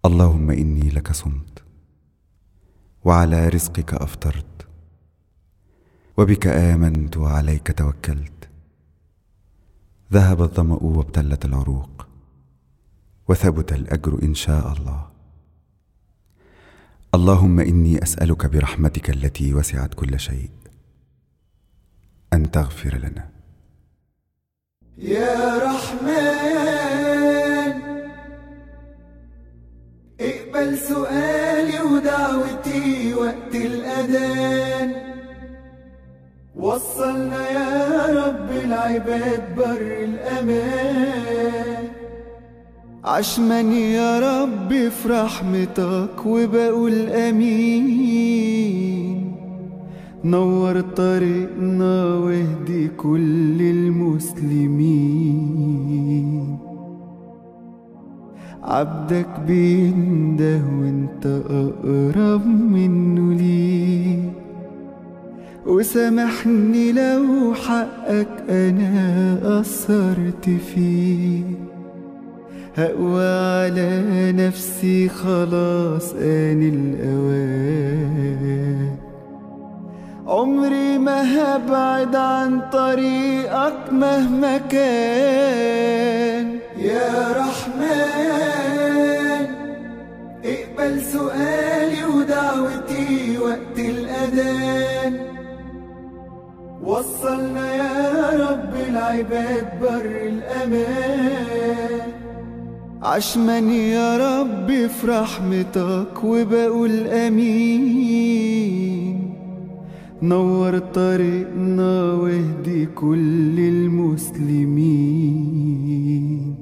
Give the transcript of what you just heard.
اللهم إني لك صمت، وعلى رزقك أفطرت، وبك آمنت وعليك توكلت. ذهب الظمأ وابتلت العروق، وثبت الأجر إن شاء الله. اللهم إني أسألك برحمتك التي وسعت كل شيء أن تغفر لنا. يا رحمن، اقبل سؤالي ودعوتي وقت الأذان. وصلنا يا رب العباد بر الأمان. عشمني يا رب في رحمتك وبقول أمين. نور طريقنا واهدي كل المسلمين. عبدك بينده وانت أقرب منه ليه. وسامحني لو حقك أنا قصرت فيه. هقوى على نفسي خلاص آن الأوان. عمري ما هبعد عن طريقك مهما كان. يا رحمن، اقبل سؤالي ودعوتي وقت الأذان. وصلنا يا رب العباد بر الأمان. عشمني يا رب في رحمتك وبقول أمين. نور طريقنا واهدي كل المسلمين.